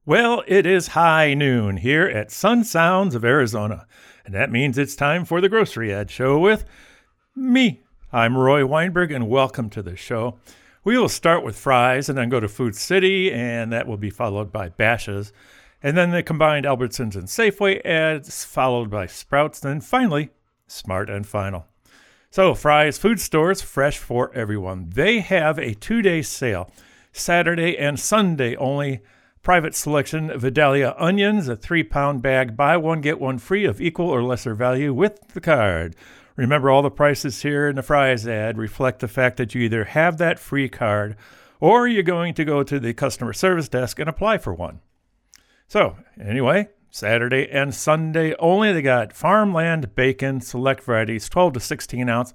Well, it is high noon here at Sun Sounds of Arizona, and that means it's time for the Grocery Ad Show with me. I'm Roy Weinberg, and welcome to the show. We will start with Fry's and then go to Food City, and that will be followed by Bashas', and then the combined Albertsons and Safeway ads, followed by Sprouts, then finally, Smart and Final. So, Fry's Food Stores, fresh for everyone. They have a 2-day sale, Saturday and Sunday only. Private selection Vidalia onions, a 3-pound bag, buy one, get one free of equal or lesser value with the card. Remember, all the prices here in the Fry's ad reflect the fact that you either have that free card or you're going to go to the customer service desk and apply for one. So, anyway, Saturday and Sunday only. They got farmland bacon, select varieties, 12 to 16 ounce,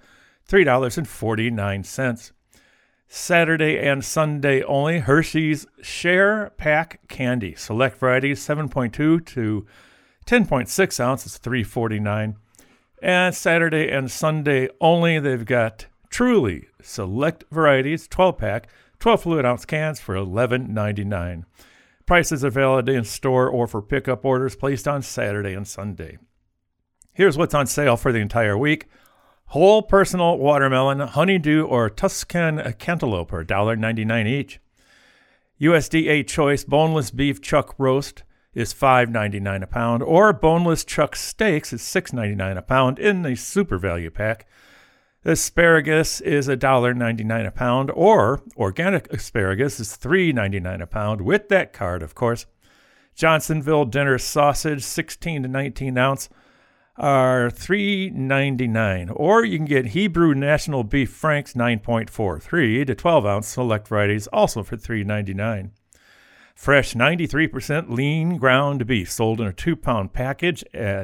$3.49. Saturday and Sunday only, Hershey's Share Pack Candy. Select varieties, 7.2 to 10.6 ounces, $3.49. And Saturday and Sunday only, they've got Truly Select Varieties, 12-pack, 12 fluid ounce cans for $11.99. Prices are valid in store or for pickup orders placed on Saturday and Sunday. Here's what's on sale for the entire week. Whole personal watermelon, honeydew, or Tuscan cantaloupe are $1.99 each. USDA Choice boneless beef chuck roast is $5.99 a pound, or boneless chuck steaks is $6.99 a pound in the super value pack. Asparagus is $1.99 a pound, or organic asparagus is $3.99 a pound with that card, of course. Johnsonville dinner sausage, 16 to 19 ounce, are $3.99, or you can get Hebrew National Beef Franks 9.43 to 12 ounce select varieties also for $3.99. Fresh 93% lean ground beef sold in a 2-pound package at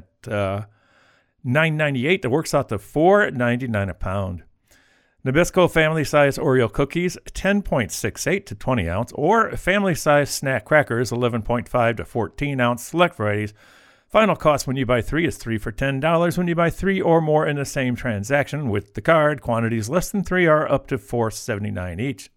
$9.98. That works out to $4.99 a pound. Nabisco family size Oreo cookies 10.68 to 20 ounce, or family size snack crackers 11.5 to 14 ounce select varieties. Final cost when you buy 3 is 3 for $10 when you buy 3 or more in the same transaction with the card. Quantities less than 3 are up to $4.79 each.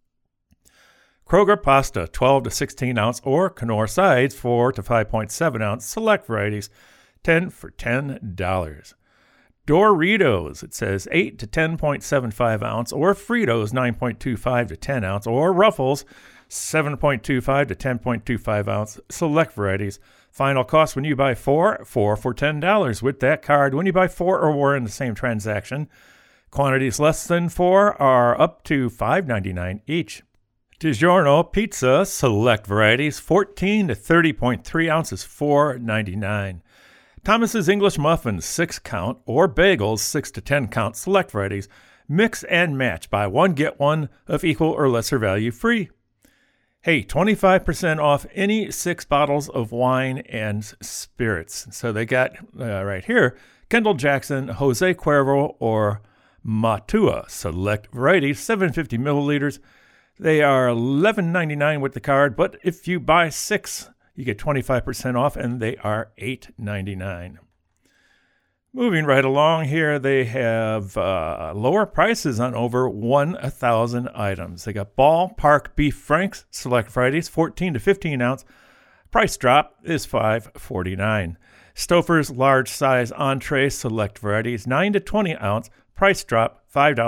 Kroger pasta, 12 to 16 ounce, or Knorr sides, 4 to 5.7 ounce, select varieties, 10 for $10. Doritos, it says 8 to 10.75 ounce, or Fritos, 9.25 to 10 ounce, or Ruffles, 7.25 to 10.25 ounce, select varieties. Final cost when you buy 4 for $10 with that card. When you buy 4 or more in the same transaction, quantities less than 4 are up to $5.99 each. DiGiorno pizza, select varieties, 14 to 30.3 ounces, $4.99. Thomas's English muffins, 6 count, or bagels, 6 to 10 count, select varieties. Mix and match, buy one, get one of equal or lesser value free. Hey, 25% off any 6 bottles of wine and spirits. So they got right here, Kendall Jackson, Jose Cuervo, or Matua. Select varieties, 750 milliliters. They are $11.99 with the card, but if you buy 6, you get 25% off, and they are $8.99. Moving right along here, they have lower prices on over 1,000 items. They got Ballpark Beef Franks, select varieties, 14 to 15 ounce. Price drop is $5.49. Stouffer's large size entree, select varieties, 9 to 20 ounce. Price drop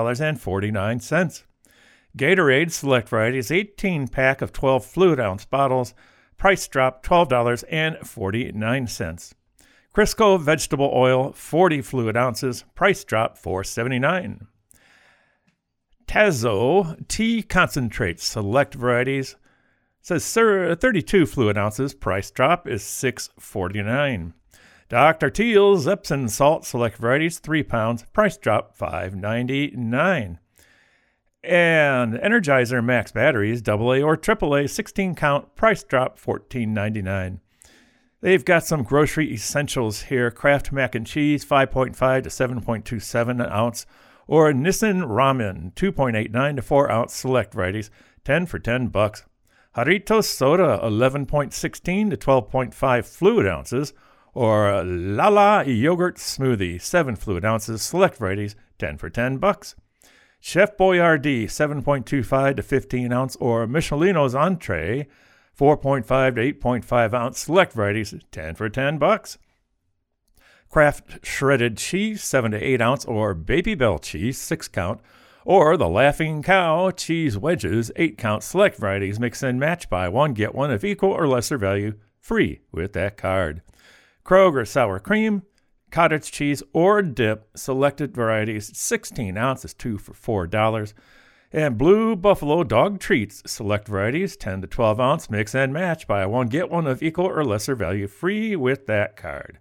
$5.49. Gatorade, select varieties, 18-pack of 12 fluid ounce bottles. Price drop $12.49. Crisco vegetable oil, 40 fluid ounces. Price drop $4.79. Tazo tea concentrate, select varieties. Says 32 fluid ounces. Price drop is $6.49. Dr. Teal's Epsom salt, select varieties, 3 pounds. Price drop $5.99. And Energizer Max batteries, AA or AAA, 16 count. Price drop $14.99. They've got some grocery essentials here. Kraft mac and cheese, 5.5 to 7.27 ounce. Or Nissin ramen, 2.89 to 4 ounce select varieties, 10 for $10. Jarritos soda, 11.16 to 12.5 fluid ounces. Or Lala yogurt smoothie, 7 fluid ounces, select varieties, 10 for $10. Chef Boyardee, 7.25 to 15 ounce. Or Michelino's entree, 4.5 to 8.5 ounce select varieties, 10 for $10. Kraft shredded cheese, 7 to 8 ounce, or Baby Bell cheese, 6 count, or the Laughing Cow cheese wedges, 8 count select varieties, mix and match, buy one, get one of equal or lesser value, free with that card. Kroger sour cream, cottage cheese, or dip, selected varieties, 16 ounces, 2 for $4. And Blue Buffalo dog treats, select varieties, 10 to 12 ounce, mix and match, buy one, get one of equal or lesser value, free with that card.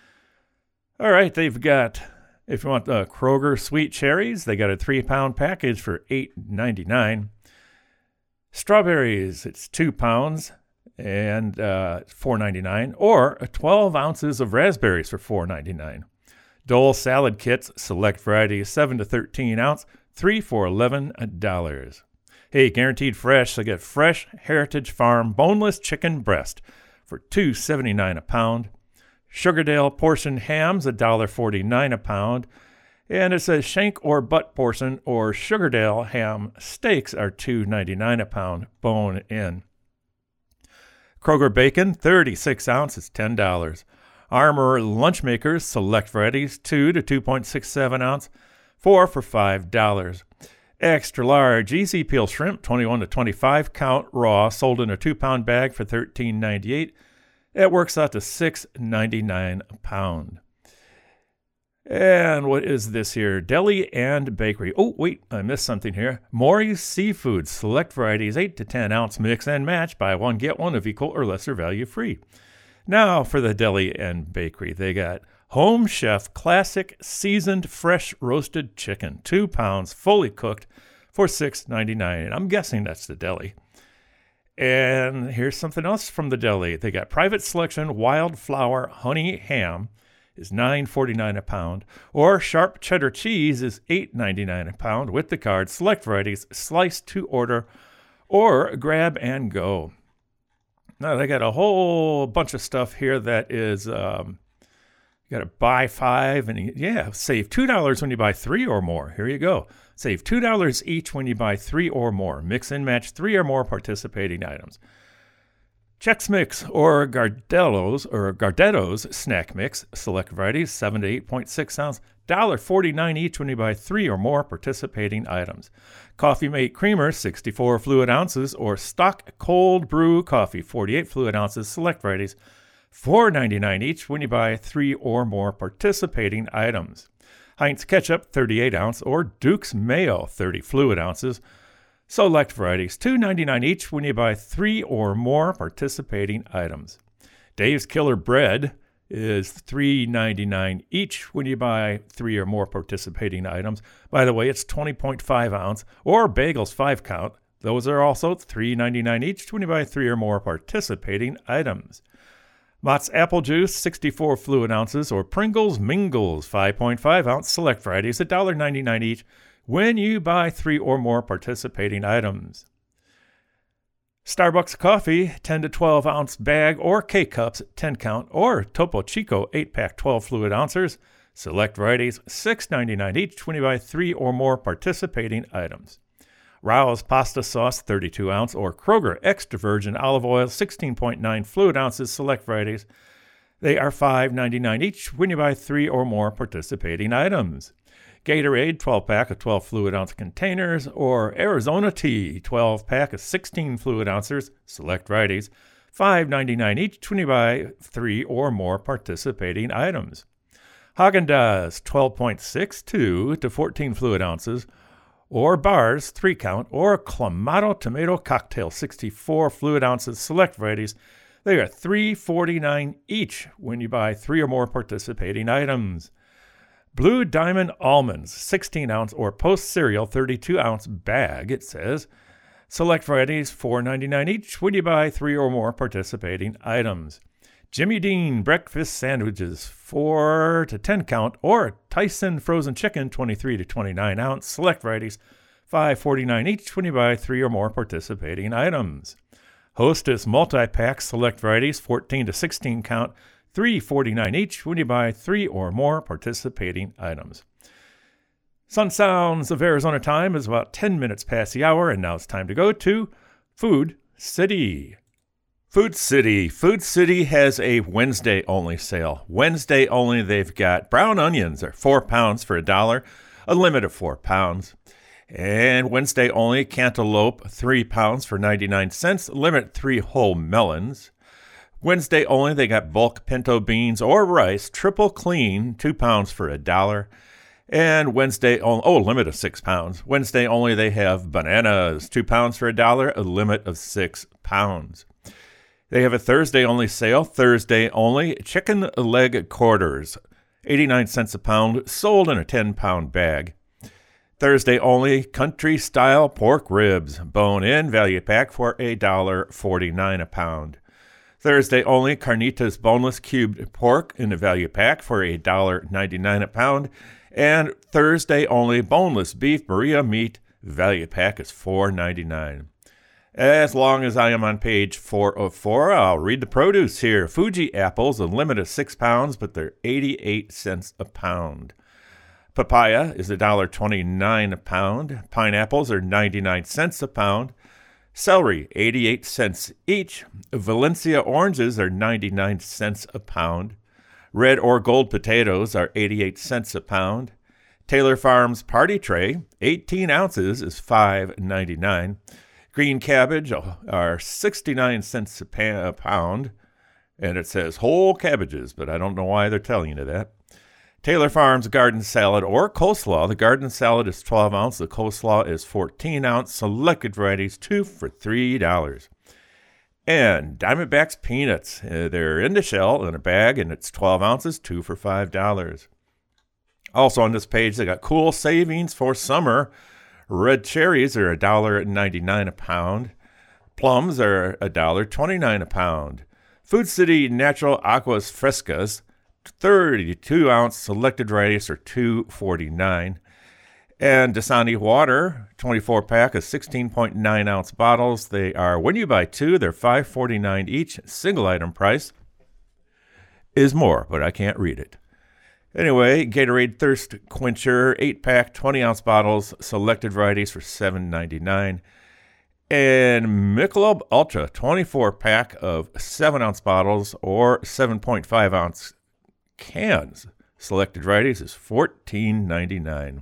All right, they've got, if you want the Kroger sweet cherries, they got a 3-pound package for $8.99. Strawberries, it's 2 pounds and $4.99, or 12 ounces of raspberries for $4.99. Dole salad kits, select varieties, 7 to 13 ounce, 3 for $11. Hey, guaranteed fresh, they get fresh Heritage Farm boneless chicken breast for $2.79 a pound. Sugardale portion hams, $1.49 a pound. And it says shank or butt portion or Sugardale ham steaks are $2.99 a pound, bone in. Kroger bacon, 36 ounces, $10. Armour lunch makers, select varieties, 2 to 2.67 ounce, 4 for $5. Extra large easy peel shrimp, 21 to 25 count raw, sold in a 2-pound bag for $13.98. It works out to $6.99 a pound. And what is this here? Deli and bakery. Oh, wait, I missed something here. Maury's Seafood, select varieties, 8 to 10 ounce, mix and match, buy one, get one of equal or lesser value, free. Now for the deli and bakery, they got Home Chef Classic Seasoned Fresh Roasted Chicken, 2 pounds, fully cooked, for $6.99. And I'm guessing that's the deli. And here's something else from the deli. They got Private Selection Wildflower Honey Ham is $9.49 a pound, or Sharp Cheddar Cheese is $8.99 a pound with the card. Select varieties, slice to order, or grab and go. Now, they got a whole bunch of stuff here that is, you got to buy 5, and save $2 when you buy 3 or more. Here you go. Save $2 each when you buy 3 or more. Mix and match 3 or more participating items. Chex Mix or Gardetto's snack mix, select varieties, 7 to 8.6 ounce, $1.49 each when you buy 3 or more participating items. Coffee Mate Creamer, 64 fluid ounces, or Stock Cold Brew Coffee, 48 fluid ounces, select varieties, $4.99 each when you buy 3 or more participating items. Heinz Ketchup, 38 ounce, or Duke's Mayo, 30 fluid ounces, select varieties, $2.99 each when you buy 3 or more participating items. Dave's Killer Bread is $3.99 each when you buy 3 or more participating items. By the way, it's 20.5 ounce, or Bagels 5 count. Those are also $3.99 each when you buy 3 or more participating items. Mott's Apple Juice, 64 fluid ounces, or Pringles Mingles, 5.5 ounce, select varieties, $1.99 each when you buy 3 or more participating items. Starbucks coffee, 10 to 12 ounce bag or K-Cups, 10 count, or Topo Chico 8-pack 12 fluid ounces, select varieties, $6.99 each when you buy 3 or more participating items. Rao's pasta sauce, 32 ounce, or Kroger extra virgin olive oil, 16.9 fluid ounces, select varieties. They are $5.99 each when you buy 3 or more participating items. Gatorade, 12-pack of 12 fluid ounce containers, or Arizona Tea, 12-pack of 16 fluid ounces, select varieties, $5.99 each when you buy 3 or more participating items. Haagen-Dazs, 12.62 to 14 fluid ounces, or Bars, 3 count, or Clamato Tomato Cocktail, 64 fluid ounces, select varieties. They are $3.49 each when you buy 3 or more participating items. Blue Diamond Almonds, 16 ounce, or Post Cereal, 32 ounce bag, it says. Select varieties, $4.99 each when you buy 3 or more participating items. Jimmy Dean breakfast sandwiches, 4 to 10 count, or Tyson frozen chicken, 23 to 29 ounce, select varieties, $5.49 each when you buy 3 or more participating items. Hostess multi-pack, select varieties, 14 to 16 count, $3.49 each when you buy 3 or more participating items. Sun Sounds of Arizona time is about 10 minutes past the hour, and now it's time to go to Food City. Food City. Food City has a Wednesday only sale. Wednesday only, they've got brown onions are 4 pounds for $1, a limit of 4 pounds. And Wednesday only, cantaloupe 3 pounds for 99 cents, limit 3 whole melons. Wednesday only, they got bulk pinto beans or rice, triple clean, 2 pounds for $1. And Wednesday only, limit of 6 pounds. Wednesday only, they have bananas, 2 pounds for $1, a limit of 6 pounds. They have a Thursday only sale. Thursday only, chicken leg quarters, 89 cents a pound, sold in a 10-pound bag. Thursday only, country style pork ribs, bone in, value pack for $1.49 a pound. Thursday only, carnitas boneless cubed pork in a value pack for $1.99 a pound. And Thursday only, boneless beef Berea meat, value pack is $4.99. As long as I am on page 404, I'll read the produce here. Fuji apples, a limit of 6 pounds, but they're 88 cents a pound. Papaya is $1.29 a pound. Pineapples are 99 cents a pound. Celery, 88 cents each. Valencia oranges are 99 cents a pound. Red or gold potatoes are 88 cents a pound. Taylor Farms Party Tray, 18 ounces, is $5.99. Green cabbage are 69 cents a pound, and it says whole cabbages, but I don't know why they're telling you that. Taylor Farms garden salad or coleslaw. The garden salad is 12 ounce. The coleslaw is 14 ounce. Selected varieties, 2 for $3. And Diamondback's peanuts. They're in the shell in a bag, and it's 12 ounces, 2 for $5. Also on this page, they got cool savings for summer. Red cherries are $1.99 a pound. Plums are $1.29 a pound. Food City Natural Aguas Frescas, 32 ounce selected varieties are $2.49. And Dasani water, 24 pack of 16.9 ounce bottles. They are, when you buy two, they're $5.49 each. Single item price is more, but I can't read it. Anyway, Gatorade Thirst Quencher, 8-pack, 20-ounce bottles, selected varieties for $7.99. And Michelob Ultra, 24-pack of 7-ounce bottles or 7.5-ounce cans, selected varieties is $14.99.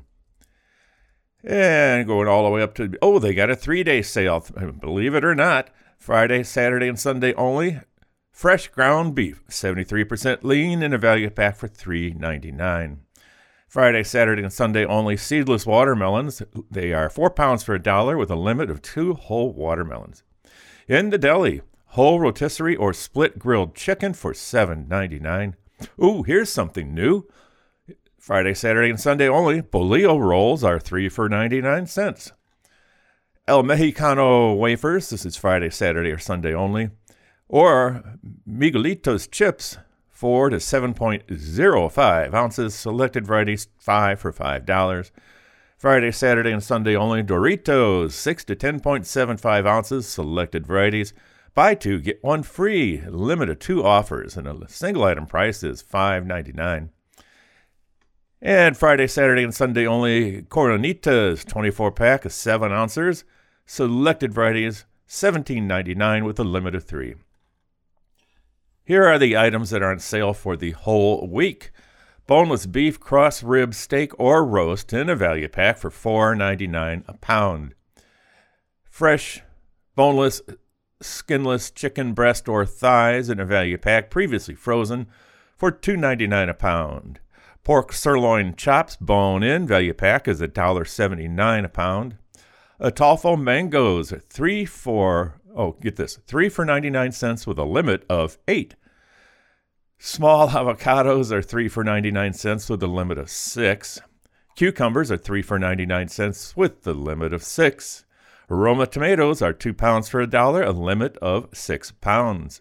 And going all the way up to, they got a 3-day sale, believe it or not, Friday, Saturday, and Sunday only. Fresh ground beef, 73% lean in a value pack for $3.99. Friday, Saturday, and Sunday only seedless watermelons. They are 4 pounds for $1 with a limit of 2 whole watermelons. In the deli, whole rotisserie or split grilled chicken for $7.99. Ooh, here's something new. Friday, Saturday, and Sunday only, bolillo rolls are 3 for 99 cents. El Mexicano wafers, this is Friday, Saturday, or Sunday only. Or Miguelitos chips, 4 to 7.05 ounces, selected varieties, 5 for $5. Friday, Saturday, and Sunday only, Doritos, 6 to 10.75 ounces, selected varieties. Buy 2, get 1 free, limit of 2 offers, and a single item price is $5.99. And Friday, Saturday, and Sunday only, Coronitas, 24-pack of 7 ounces, selected varieties, $17.99 with a limit of 3. Here are the items that are on sale for the whole week. Boneless beef cross rib steak or roast in a value pack for $4.99 a pound. Fresh, boneless, skinless chicken breast or thighs in a value pack previously frozen for $2.99 a pound. Pork sirloin chops bone in value pack is $1.79 a pound. Atolfo mangoes, 3 for 99 cents with a limit of 8. Small avocados are 3 for 99 cents with a limit of 6. Cucumbers are 3 for 99 cents with the limit of 6. Roma tomatoes are 2 pounds for $1, a limit of 6 pounds.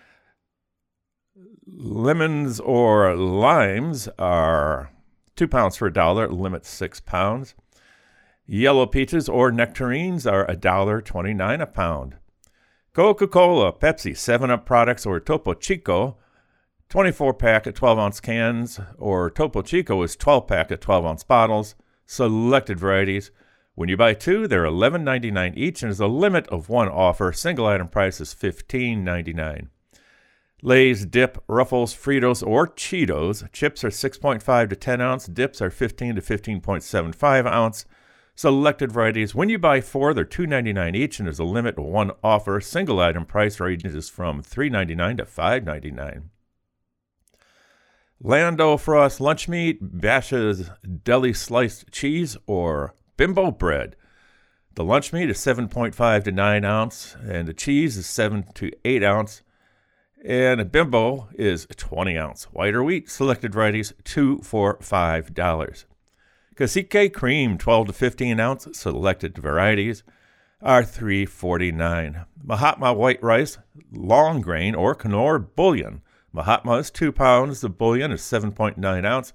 Lemons or limes are 2 pounds for $1, limit 6 pounds. Yellow peaches or nectarines are $1.29 a pound. Coca-Cola, Pepsi, 7-Up products or Topo Chico, 24-pack of 12-ounce cans, or Topo Chico is 12-pack of 12-ounce bottles, selected varieties, When you buy two, they're $11.99 each, and there's a limit of one offer. Single item price is $15.99. Lay's, dip, Ruffles, Fritos, or Cheetos. Chips are 6.5 to 10 ounce. Dips are 15 to 15.75 ounce. Selected varieties. When you buy four, they're $2.99 each, and there's a limit of one offer. Single item price ranges from $3.99 to $5.99. Lando Frost lunch meat, Bash's deli sliced cheese, or Bimbo bread. The lunch meat is 7.5 to 9 ounce, and the cheese is 7 to 8 ounce. And a Bimbo is 20 ounce. White or wheat, selected varieties, 2 for $5. Cacique cream, 12 to 15 ounce, selected varieties, are $3.49. Mahatma white rice, long grain, or Knorr bullion. Mahatma is 2 pounds. The bullion is 7.9 ounce,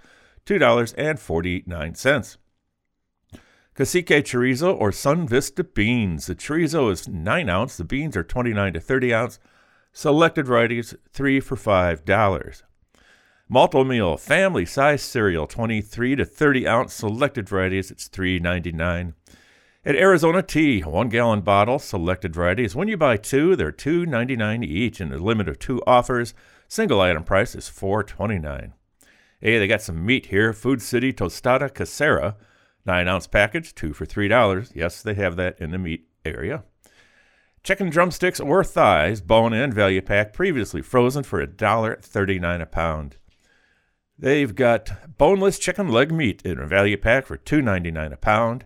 $2.49. Cacique chorizo or Sun Vista beans. The chorizo is 9 ounce. The beans are 29 to 30 ounce. Selected varieties, 3 for $5. Malto-Meal family size cereal, 23 to 30 ounce. Selected varieties, it's $3.99. At Arizona Tea, 1 gallon bottle, selected varieties. When you buy two, they're $2.99 each, and a limit of 2 offers. Single item price is $4.29. Hey, they got some meat here. Food City Tostada Casera, 9 ounce package, 2 for $3. Yes, they have that in the meat area. Chicken drumsticks or thighs, bone-in value pack, previously frozen for $1.39 a pound. They've got boneless chicken leg meat in a value pack for $2.99 a pound.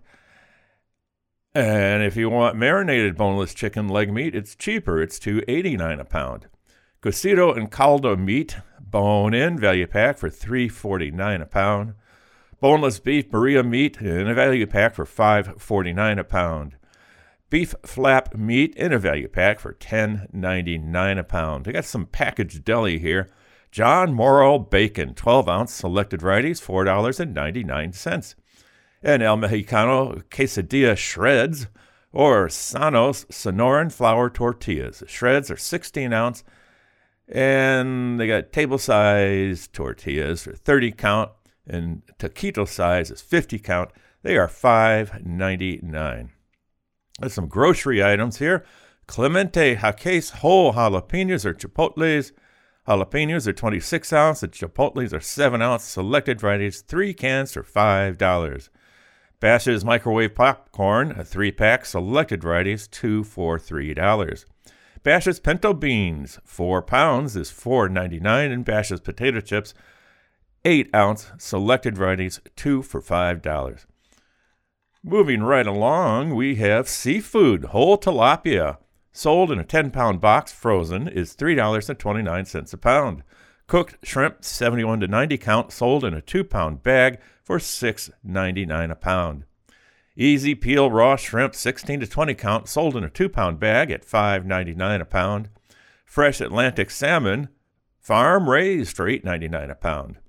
And if you want marinated boneless chicken leg meat, it's cheaper. It's $2.89 a pound. Cocido and caldo meat, bone-in value pack for $3.49 a pound. Boneless beef Maria meat in a value pack for $5.49 a pound. Beef flap meat in a value pack for $10.99 a pound. They got some packaged deli here. John Morrell bacon, 12 ounce, selected varieties, $4.99. And El Mexicano quesadilla shreds, or Sanos Sonoran flour tortillas. The shreds are 16 ounce, and they got table size tortillas for 30 count, and taquito size is 50 count. They are $5.99. There's some grocery items here. Clemente Jaques whole jalapenos or chipotles. Jalapenos are 26 ounce. The chipotles are 7 ounce. Selected varieties, 3 cans for $5. Bash's microwave popcorn, a 3-pack. Selected varieties, 2 for $3. Bash's pinto beans, 4 pounds, is $4.99. And Bash's potato chips, 8 ounce. Selected varieties, 2 for $5. Moving right along, we have seafood. Whole tilapia, sold in a 10-pound box, frozen, is $3.29 a pound. Cooked shrimp, 71 to 90 count, sold in a 2-pound bag for $6.99 a pound. Easy peel raw shrimp, 16 to 20 count, sold in a 2-pound bag at $5.99 a pound. Fresh Atlantic salmon, farm raised, for $8.99 a pound.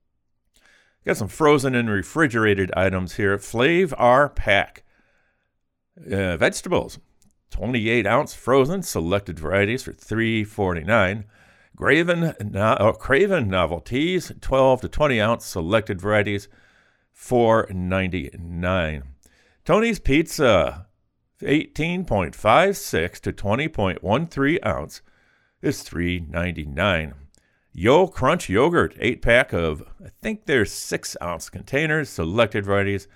Got some frozen and refrigerated items here. Flav R pack. Vegetables, 28 ounce frozen, selected varieties for $3.49. Craven novelties, 12 to 20 ounce, selected varieties, $4.99. Tony's Pizza, 18.56 to 20.13 ounce, is $3.99. Yo Crunch yogurt, 8-pack of, I think there's 6 ounce containers, selected varieties,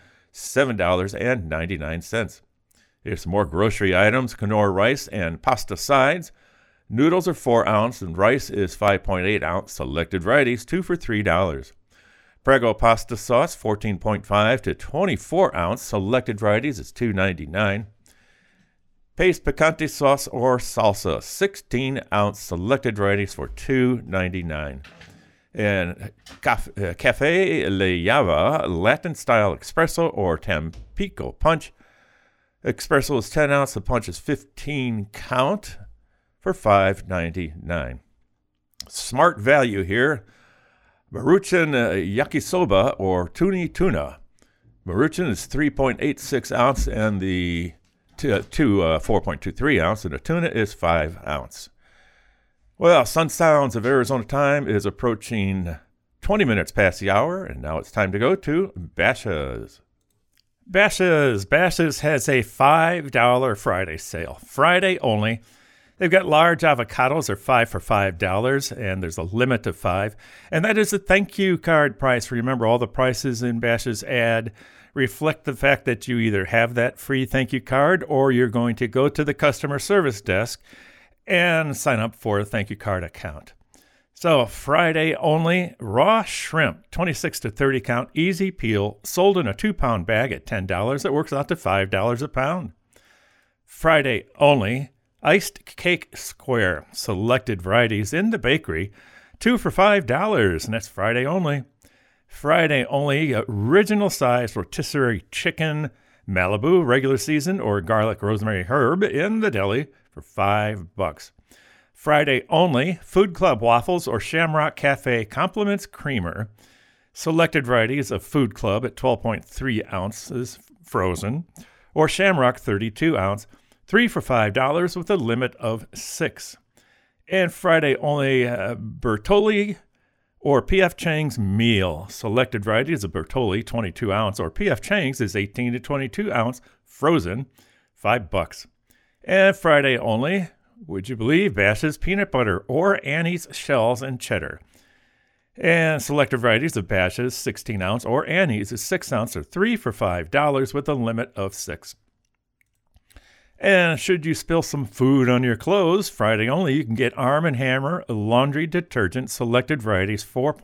$7.99. Here's some more grocery items. Knorr rice and pasta sides. Noodles are 4 ounce and rice is 5.8 ounce, selected varieties, 2 for $3. Prego pasta sauce, 14.5 to 24 ounce, selected varieties is $2.99. Paste picante sauce or salsa, 16 ounce, selected varieties for $2.99. And Cafe Le Java Latin style espresso or Tampico punch. Espresso is 10 ounce, the punch is 15 count for $5.99. Smart value here. Maruchan yakisoba or tuni tuna. Maruchan is 3.86 ounce and the 4.23 ounce, and the tuna is 5 ounce. Well, Sun Sounds of Arizona time is approaching 20 minutes past the hour, and now it's time to go to Bashas'. Bashas'. Bashas' has a $5 Friday sale. Friday only. They've got large avocados. They're 5 for $5, and there's a limit of 5. And that is a thank you card price. Remember, all the prices in Bashas' ad reflect the fact that you either have that free thank you card or you're going to go to the customer service desk and sign up for a thank you card account. So Friday only, raw shrimp, 26 to 30 count, easy peel, sold in a 2-pound bag at $10. It works out to $5 a pound. Friday only, iced cake square, selected varieties in the bakery, 2 for $5, and that's Friday only. Friday only, original size rotisserie chicken, Malibu, regular season, or garlic rosemary herb in the deli for $5. Friday only, Food Club waffles or Shamrock Cafe Compliments creamer. Selected varieties of Food Club at 12.3 ounces frozen, or Shamrock 32 ounce, 3 for $5 with a limit of 6. And Friday only, Bertolli or P.F. Chang's meal. Selected varieties of Bertolli 22 ounce or P.F. Chang's is 18 to 22 ounce frozen, $5. And Friday only, would you believe, Bashas' peanut butter or Annie's shells and cheddar. And selected varieties of Bashas' 16 ounce or Annie's is 6 ounce or 3 for $5 with a limit of 6. And should you spill some food on your clothes, Friday only, you can get Arm & Hammer laundry detergent, selected varieties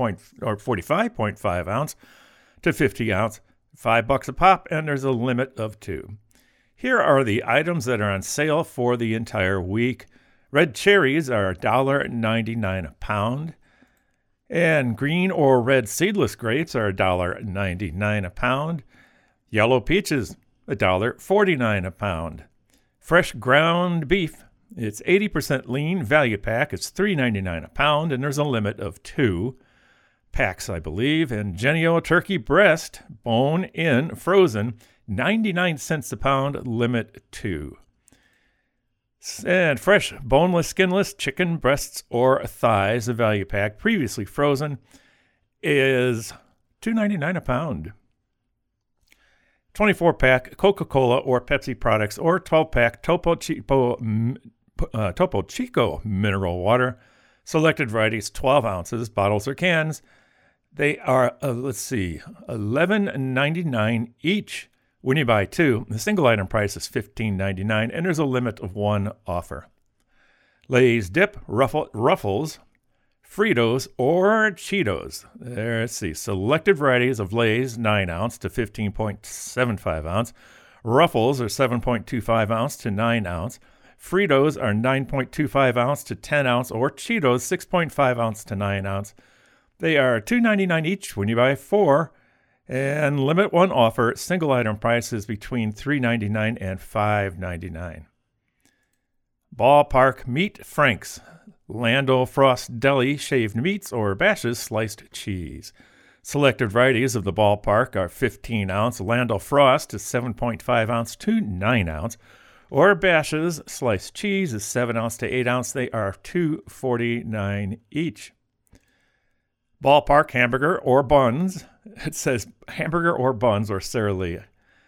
45.5 ounce to 50 ounce, $5 a pop, and there's a limit of 2. Here are the items that are on sale for the entire week. Red cherries are $1.99 a pound, and green or red seedless grapes are $1.99 a pound. Yellow peaches, $1.49 a pound. Fresh ground beef, it's 80% lean, value pack, it's $3.99 a pound, and there's a limit of 2 packs, I believe. And Jennie-O turkey breast, bone-in, frozen, 99 cents a pound, limit 2. And fresh, boneless, skinless chicken breasts or thighs, a value pack, previously frozen, is $2.99 a pound. 24-pack Coca-Cola or Pepsi products or 12-pack Topo Chico mineral water, selected varieties, 12 ounces, bottles or cans. They are, $11.99 each. When you buy 2, the single item price is $15.99, and there's a limit of 1 offer. Lay's dip, Ruffles, Fritos, or Cheetos. Let's see. Selected varieties of Lay's 9 ounce to 15.75 ounce. Ruffles are 7.25 ounce to 9 ounce. Fritos are 9.25 ounce to 10 ounce, or Cheetos 6.5 ounce to 9 ounce. They are $2.99 each when you buy 4. And limit 1 offer, single item prices between $3.99 and $5.99. Ballpark Meat Franks, Lando Frost Deli shaved meats or Bashas' sliced cheese. Selected varieties of the Ballpark are 15 ounce Lando Frost is 7.5 ounce to 9 ounce, or Bashas' sliced cheese is 7 ounce to 8 ounce. They are $2.49 each. Ballpark hamburger or buns. It says hamburger or buns or Sara Lee.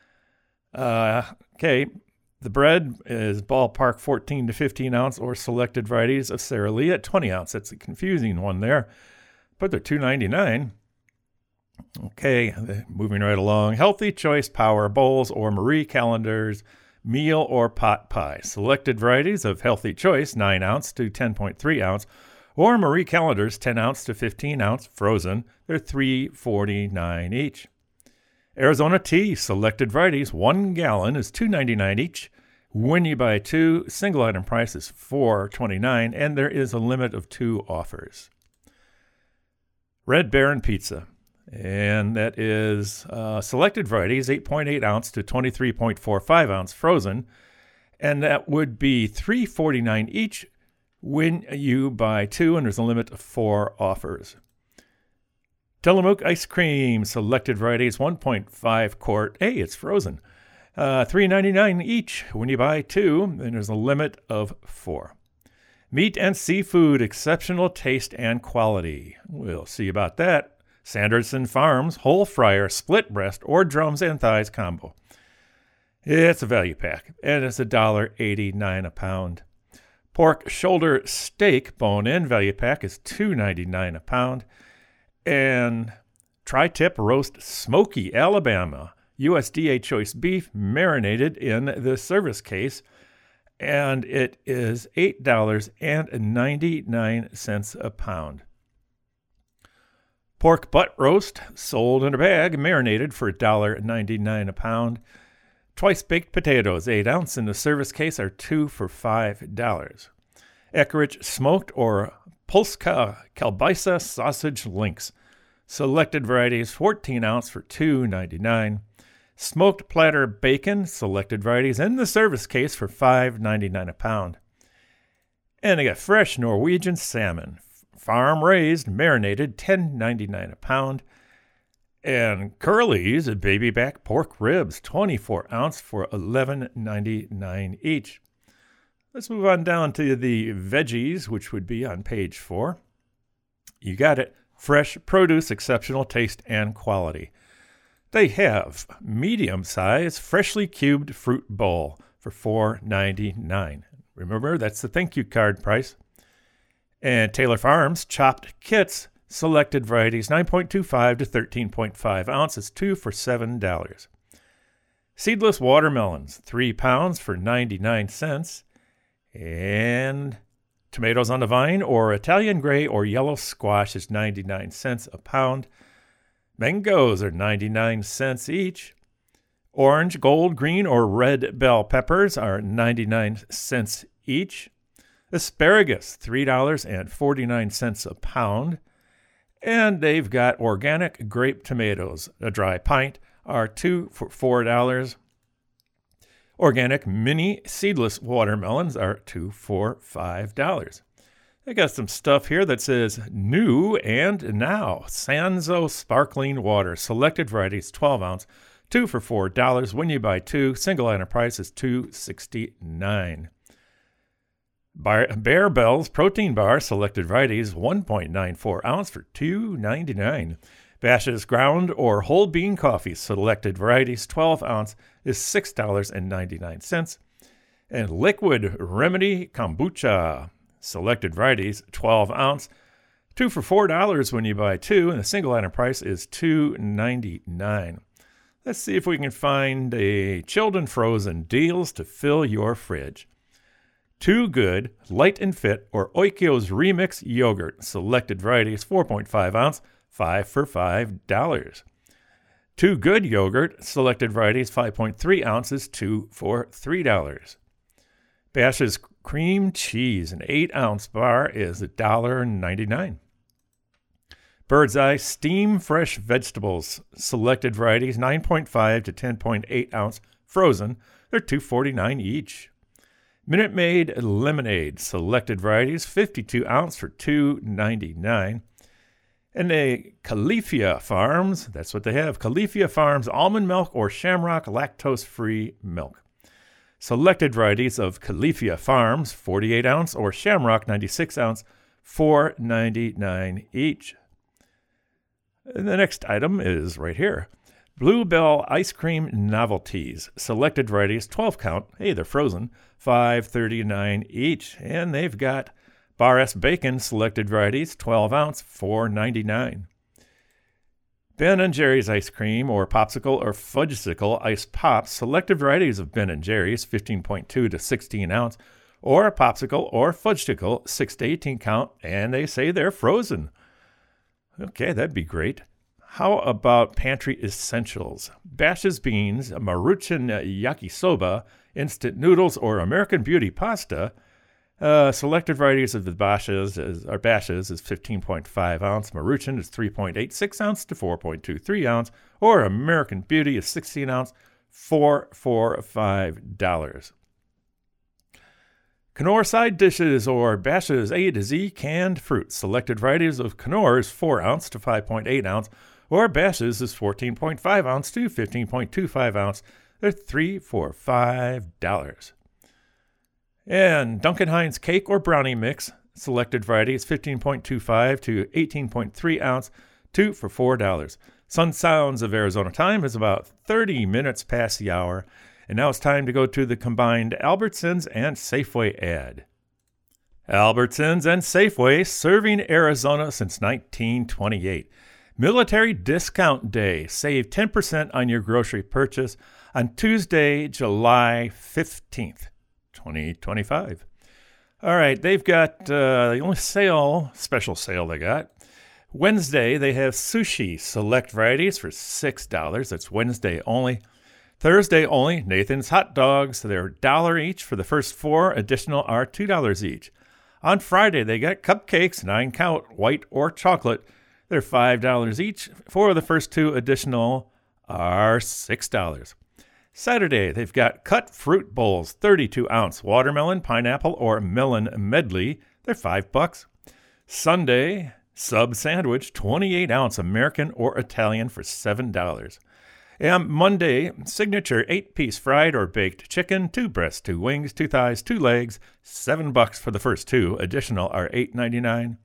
Okay, the bread is Ballpark 14 to 15 ounce or selected varieties of Sara Lee at 20 ounce. That's a confusing one there, but they're $2.99. Okay, moving right along. Healthy Choice Power Bowls or Marie Callender's meal or pot pie. Selected varieties of Healthy Choice 9 ounce to 10.3 ounce. Or Marie Callender's 10 ounce to 15 ounce frozen. They're $3.49 each. Arizona Tea, selected varieties, 1 gallon is $2.99 each. When you buy 2, single item price is $4.29, and there is a limit of 2 offers. Red Baron Pizza, and that is selected varieties, 8.8 ounce to 23.45 ounce frozen, and that would be $3.49 each. When you buy 2, and there's a limit of 4 offers. Tillamook ice cream, selected varieties, 1.5 quart. Hey, it's frozen. $3.99 each when you buy 2, and there's a limit of 4. Meat and seafood, exceptional taste and quality. We'll see about that. Sanderson Farms, whole fryer, split breast, or drums and thighs combo. It's a value pack, and it's $1.89 a pound. Pork shoulder steak bone-in value pack is $2.99 a pound. And tri-tip roast smoky Alabama USDA choice beef marinated in the service case, and it is $8.99 a pound. Pork butt roast sold in a bag, marinated for $1.99 a pound. Twice baked potatoes, 8 ounce in the service case, are 2 for $5. Eckrich smoked or Polska kielbasa sausage links, selected varieties, 14 ounce for $2.99. Smoked platter bacon, selected varieties, in the service case for $5.99 a pound. And I got fresh Norwegian salmon, farm raised, marinated, $10.99 a pound. And Curly's baby back pork ribs, 24 ounce for $11.99 each. Let's move on down to the veggies, which would be on page 4. You got it. Fresh produce, exceptional taste and quality. They have medium-sized, freshly cubed fruit bowl for $4.99. Remember, that's the thank you card price. And Taylor Farms chopped kits, selected varieties, 9.25 to 13.5 ounces, 2 for $7. Seedless watermelons, 3 pounds for 99 cents. And tomatoes on the vine or Italian gray or yellow squash is 99 cents a pound. Mangoes are 99 cents each. Orange, gold, green, or red bell peppers are 99 cents each. Asparagus, $3.49 a pound. And they've got organic grape tomatoes, a dry pint, are 2 for $4. Organic mini seedless watermelons are 2 for $5. I got some stuff here that says new and now. Sanzo sparkling water, selected varieties, 12 ounce, 2 for $4. When you buy 2, single item price is $2.69. Bear Bells protein bar, selected varieties, 1.94 ounce for $2.99. Bash's ground or whole bean coffee, selected varieties, 12 ounce, is $6.99. And liquid remedy kombucha, selected varieties, 12 ounce, 2 for $4 when you buy 2, and the single item price is $2.99. Let's see if we can find a chilled and frozen deals to fill your fridge. Too Good, Light and Fit, or Oikio's Remix Yogurt, selected varieties, 4.5 ounce, 5 for $5. Too Good Yogurt, selected varieties, 5.3 ounces, 2 for $3. Bash's Cream Cheese, an 8-ounce bar, is $1.99. Bird's Eye Steam Fresh Vegetables, selected varieties, 9.5 to 10.8 ounce, frozen, they're $2.49 each. Minute Maid Lemonade, selected varieties, 52 ounce for $2.99. And the Califia Farms, that's what they have, Califia Farms almond milk or Shamrock lactose-free milk. Selected varieties of Califia Farms, 48 ounce or Shamrock 96 ounce, $4.99 each. And the next item is right here. Bluebell Ice Cream Novelties, selected varieties, 12 count, hey, they're frozen, $5.39 each. And they've got Bar S Bacon, selected varieties, 12 ounce, $4.99. Ben & Jerry's Ice Cream or Popsicle or Fudgesicle Ice Pops, selected varieties of Ben & Jerry's, 15.2 to 16 ounce, or Popsicle or Fudgesicle, 6 to 18 count, and they say they're frozen. Okay, that'd be great. How about Pantry Essentials? Bash's Beans, Maruchan Yakisoba, Instant Noodles, or American Beauty Pasta. Selected varieties of the Bash's is 15.5 ounce. Maruchan is 3.86 ounce to 4.23 ounce. Or American Beauty is 16 ounce, $4 for $5. Knorr side dishes or Bash's A to Z canned fruit. Selected varieties of Knorr is 4 ounce to 5.8 ounce. Or Bash's is 14.5 ounce to 15.25 ounce. They're $3 for $5. And Duncan Hines cake or brownie mix, selected varieties, 15.25 to 18.3 ounce, 2 for $4. Sun Sounds of Arizona time is about 30 minutes past the hour. And now it's time to go to the combined Albertsons and Safeway ad. Albertsons and Safeway, serving Arizona since 1928. Military Discount Day. Save 10% on your grocery purchase on Tuesday, July 15th, 2025. All right, they've got the only special sale they got. Wednesday, they have sushi select varieties for $6. That's Wednesday only. Thursday only, Nathan's hot dogs. They're $1 each for the first 4. Additional are $2 each. On Friday, they got cupcakes, 9 count, white or chocolate. They're $5 each. For the first 2, additional are $6. Saturday, they've got cut fruit bowls, 32-ounce watermelon, pineapple, or melon medley. They're $5. Sunday, sub sandwich, 28-ounce American or Italian for $7. And Monday, signature 8-piece fried or baked chicken, 2 breasts, 2 wings, 2 thighs, 2 legs, $7 for the first 2. Additional are $8.99.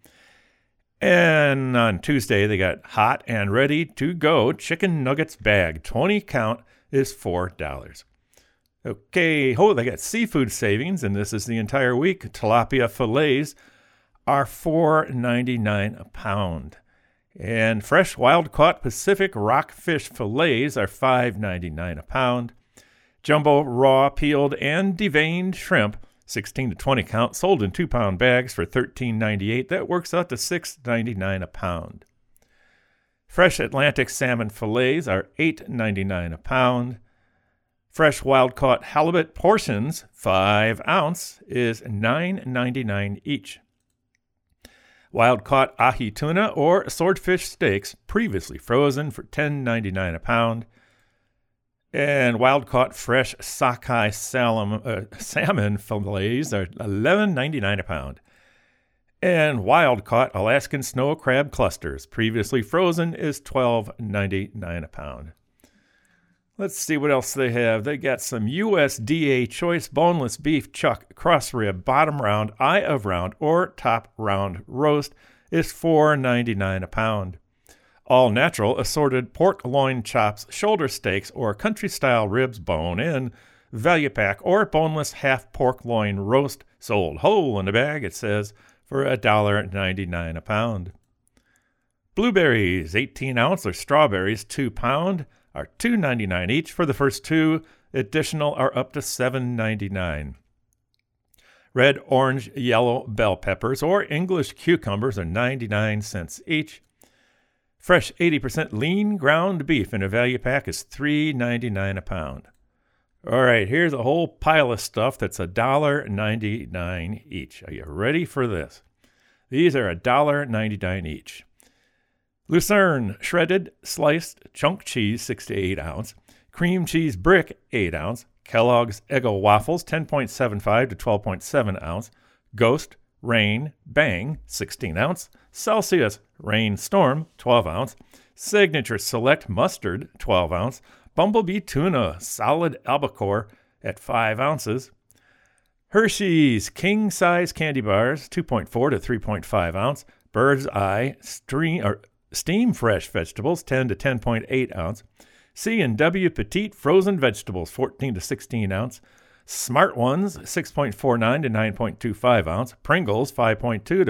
And on Tuesday, they got hot and ready to go chicken nuggets bag, 20 count is $4. Okay, they got seafood savings, and this is the entire week. Tilapia fillets are $4.99 a pound. And fresh wild-caught Pacific rockfish fillets are $5.99 a pound. Jumbo raw, peeled, and deveined shrimp, 16 to 20 count, sold in 2-pound bags for $13.98. That works out to $6.99 a pound. Fresh Atlantic salmon fillets are $8.99 a pound. Fresh wild-caught halibut portions, 5-ounce, is $9.99 each. Wild-caught ahi tuna or swordfish steaks, previously frozen, for $10.99 a pound. And wild-caught fresh sockeye salmon fillets are $11.99 a pound. And wild-caught Alaskan snow crab clusters, previously frozen, is $12.99 a pound. Let's see what else they have. They got some USDA choice boneless beef chuck, cross rib, bottom round, eye of round, or top round roast is $4.99 a pound. All natural assorted pork loin chops, shoulder steaks, or country-style ribs bone in, value pack, or boneless half pork loin roast, sold whole in a bag, it says, for $1.99 a pound. Blueberries, 18-ounce, or strawberries, 2 pound, are $2.99 each for the first 2. Additional are up to $7.99. Red, orange, yellow bell peppers or English cucumbers are 99 cents each. Fresh 80% lean ground beef in a value pack is $3.99 a pound. All right, here's a whole pile of stuff that's $1.99 each. Are you ready for this? These are $1.99 each. Lucerne shredded sliced chunk cheese, 6 to 8 ounce. Cream cheese brick, 8 ounce. Kellogg's Eggo waffles, 10.75 to 12.7 ounce. Ghost Rain Bang, 16 ounce. Celsius Rain Storm, 12 ounce. Signature Select Mustard, 12 ounce. Bumblebee Tuna Solid Albacore at 5 ounces. Hershey's King Size Candy Bars, 2.4 to 3.5 ounce. Bird's Eye Steam Fresh Vegetables, 10 to 10.8 ounce. C&W Petite Frozen Vegetables, 14 to 16 ounce. Smart Ones, 6.49 to 9.25 ounce. Pringles, 5.2 to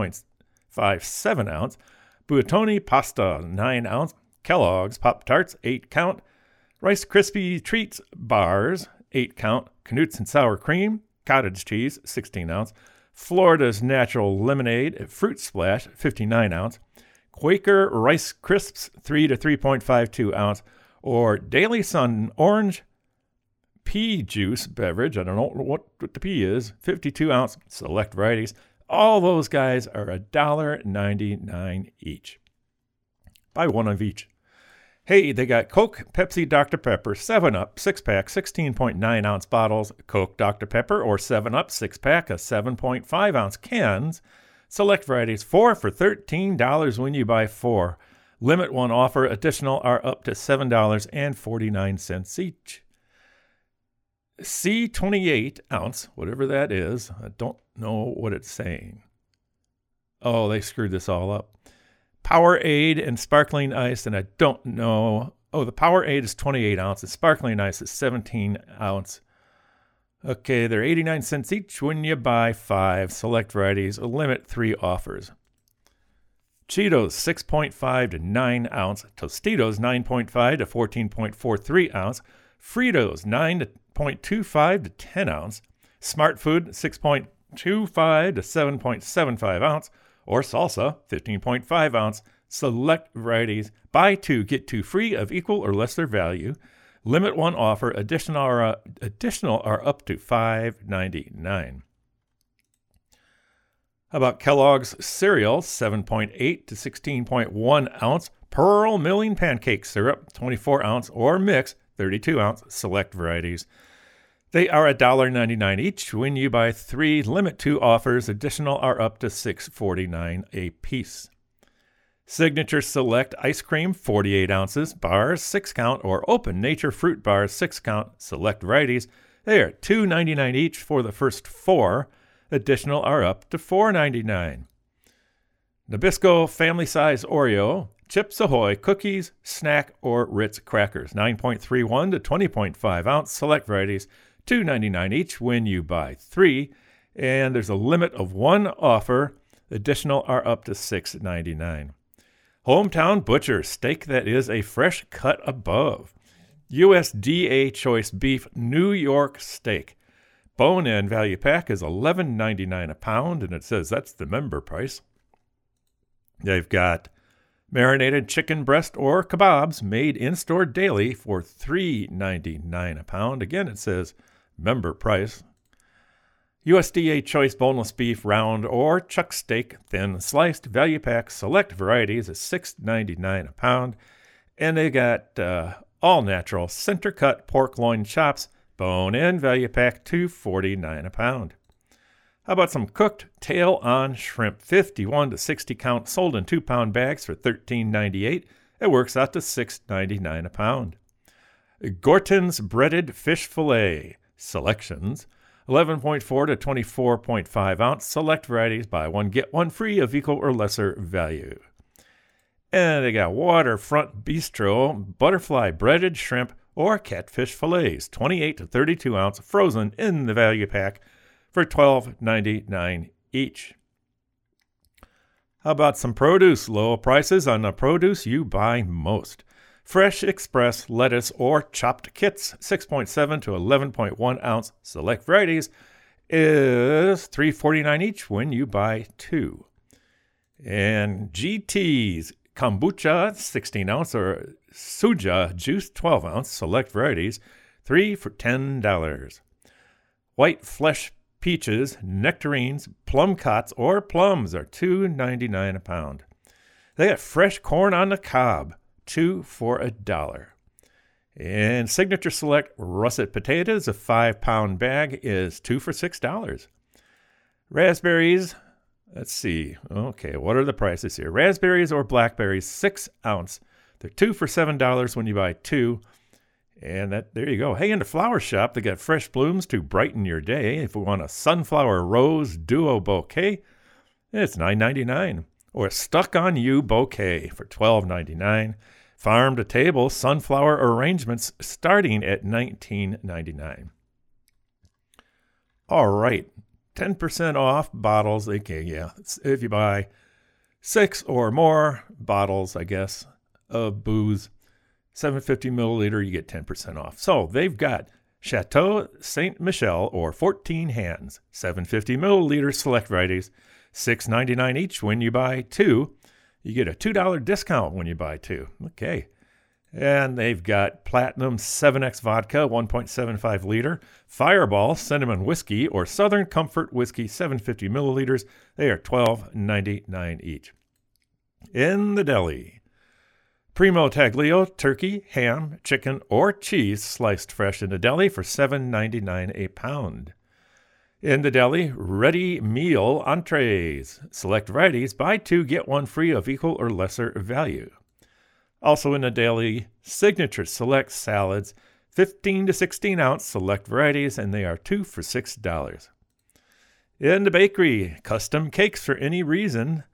5.57 ounce. Buitoni Pasta, 9 ounce. Kellogg's Pop-Tarts, 8 count. Rice Krispie Treats Bars, 8 count. Knudsen Sour Cream, Cottage Cheese, 16 ounce. Florida's Natural Lemonade, Fruit Splash, 59 ounce. Quaker Rice Crisps, 3 to 3.52 ounce, or Daily Sun Orange Pea Juice beverage. I don't know what the pea is. 52 ounce select varieties. All those guys are $1.99 each. Buy one of each. Hey, they got Coke, Pepsi, Dr. Pepper, 7-Up, 6-pack, 16.9 ounce bottles, Coke, Dr. Pepper, or 7-Up, 6-pack, of 7.5 ounce cans. Select varieties, 4 for $13 when you buy 4. Limit 1 offer. Additional are up to $7.49 each. C28 ounce, whatever that is. I don't know what it's saying. Oh, they screwed this all up. Powerade and sparkling ice, and I don't know. the Powerade is 28 ounces. Sparkling Ice is 17 ounce. Okay, they're 89 cents each when you buy 5 select varieties. Limit 3 offers. Cheetos 6.5 to 9 ounce. Tostitos 9.5 to 14.43 ounce. Fritos 9.25 to 10 ounce. Smart Food 6.25 to 7.75 ounce. Or Salsa 15.5 ounce. Select varieties. Buy 2, get 2 free of equal or lesser value. Limit 1 offer. Additional are up to $5.99. How about Kellogg's cereal, 7.8 to 16.1 ounce. Pearl Milling Pancake Syrup, 24 ounce or mix, 32 ounce, select varieties. They are $1.99 each when you buy 3. Limit 2 offers. Additional are up to $6.49 a piece. Signature Select Ice Cream, 48 ounces, bars, 6 count, or Open Nature Fruit Bars, 6 count, select varieties. They are $2.99 each for the first 4. Additional are up to $4.99. Nabisco Family Size Oreo, Chips Ahoy Cookies, Snack, or Ritz Crackers, 9.31 to 20.5 ounce, select varieties, $2.99 each when you buy 3. And there's a limit of 1 offer. Additional are up to $6.99. Hometown Butcher, steak that is a fresh cut above. USDA Choice Beef New York Steak. Bone-in value pack is $11.99 a pound, and it says that's the member price. They've got marinated chicken breast or kebabs made in-store daily for $3.99 a pound. Again, it says member price. USDA Choice Boneless Beef Round or Chuck Steak Thin Sliced Value Pack Select Varieties is $6.99 a pound. And they got all natural center cut pork loin chops, bone-in value pack, $2.49 a pound. How about some cooked tail-on shrimp, 51 to 60 count, sold in 2-pound bags for $13.98. It works out to $6.99 a pound. Gorton's Breaded Fish Fillet Selections, 11.4 to 24.5 ounce, select varieties, buy 1, get 1 free of equal or lesser value. And they got Waterfront Bistro, butterfly breaded shrimp or catfish fillets, 28 to 32 ounce, frozen in the value pack for $12.99 each. How about some produce? Low prices on the produce you buy most. Fresh Express lettuce or chopped kits, 6.7 to 11.1 ounce, select varieties, is $3.49 each when you buy 2. And GT's kombucha, 16 ounce, or suja juice, 12 ounce, select varieties, 3 for $10. White flesh peaches, nectarines, plum cots, or plums are $2.99 a pound. They got fresh corn on the cob, 2 for $1. And Signature Select russet potatoes, a 5-pound bag, is 2 for $6. Raspberries, let's see. Okay, what are the prices here? Raspberries or blackberries, 6 ounce. They're 2 for $7 when you buy 2. And there you go. Hey, in the flower shop, they got fresh blooms to brighten your day. If we want a sunflower rose duo bouquet, it's $9.99. Or a Stuck on You bouquet for $12.99. Farm to table sunflower arrangements starting at $19.99. All right, 10% off bottles. Okay, yeah, if you buy 6 or more bottles, I guess, of booze, 750 milliliter, you get 10% off. So they've got Chateau Saint Michel or 14 Hands, 750 milliliter select varieties, $6.99 each when you buy 2. You get a $2 discount when you buy 2. Okay. And they've got Platinum 7X Vodka, 1.75 liter, Fireball Cinnamon Whiskey, or Southern Comfort Whiskey, 750 milliliters. They are $12.99 each. In the deli, Primo Taglio turkey, ham, chicken, or cheese sliced fresh in the deli for $7.99 a pound. In the deli, ready meal entrees. Select varieties, buy 2, get 1 free of equal or lesser value. Also in the deli, Signature Select salads, 15 to 16 ounce select varieties, and they are 2 for $6. In the bakery, custom cakes for any reason.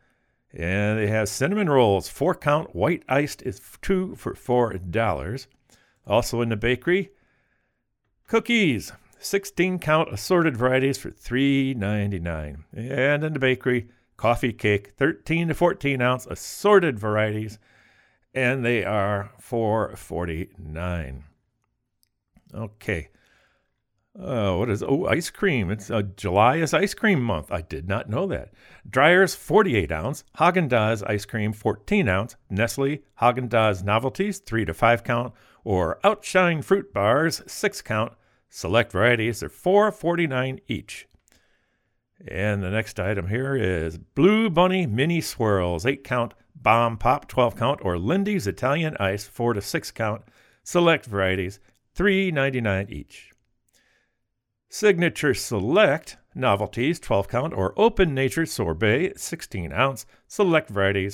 And they have cinnamon rolls, 4-count. White iced is 2 for $4. Also in the bakery, cookies, 16-count assorted varieties for $3.99. And in the bakery, coffee cake, 13 to 14-ounce assorted varieties, and they are $4.49. Okay. What is ice cream? It's July is ice cream month. I did not know that. Dreyer's 48-ounce, Haagen-Dazs ice cream 14-ounce, Nestle Haagen-Dazs novelties 3 to 5-count, or Outshine fruit bars 6-count. Select varieties are $4.49 each. And the next item here is Blue Bunny mini swirls 8-count, Bomb Pop 12-count, or Lindy's Italian ice 4 to 6-count. Select varieties $3.99 each. Signature Select novelties 12-count, or Open Nature sorbet 16-ounce. Select varieties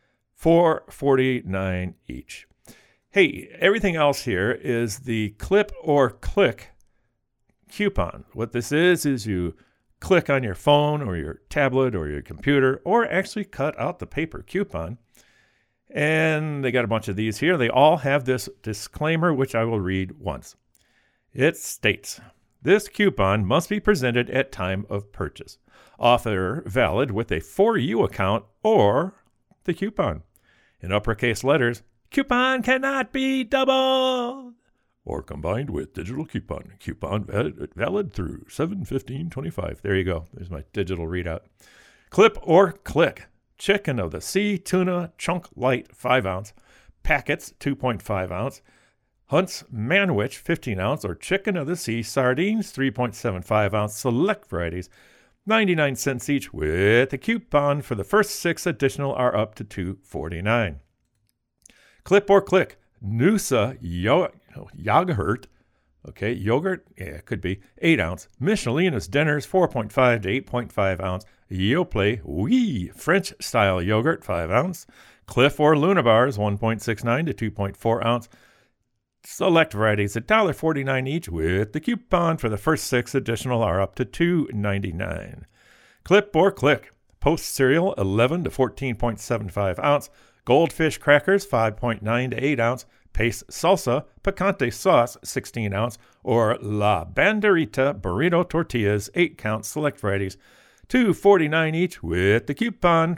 $4.49 each. Hey, everything else here is the Clip or Click coupon. What this is you click on your phone or your tablet or your computer, or actually cut out the paper coupon. And they got a bunch of these here. They all have this disclaimer, which I will read once. It states, this coupon must be presented at time of purchase. Offer valid with a For You account or the coupon. In uppercase letters, coupon cannot be doubled or combined with digital coupon. Coupon valid through 7/15/25. There you go. There's my digital readout. Clip or Click. Chicken of the Sea tuna chunk light 5-ounce. Packets 2.5-ounce. Hunt's Manwich 15-ounce, or Chicken of the Sea sardines 3.75-ounce. Select varieties 99 cents each with a coupon. For the first 6 additional are up to $2.49. Clip or Click. Noosa yogurt. Okay, yogurt, yeah, it could be 8-ounce. Michelinas Dinners 4.5 to 8.5-ounce. Yoplait Wee French-style yogurt 5-ounce. Cliff or Luna bars 1.69 to 2.4-ounce. Select varieties $1.49 each with the coupon. For the first 6 additional are up to $2.99. Clip or Click. Post cereal 11 to 14.75 ounce. Goldfish crackers 5.9 to 8 ounce. Pace salsa picante sauce 16 ounce, or La Banderita burrito tortillas 8-count. Select varieties $2.49 each with the coupon.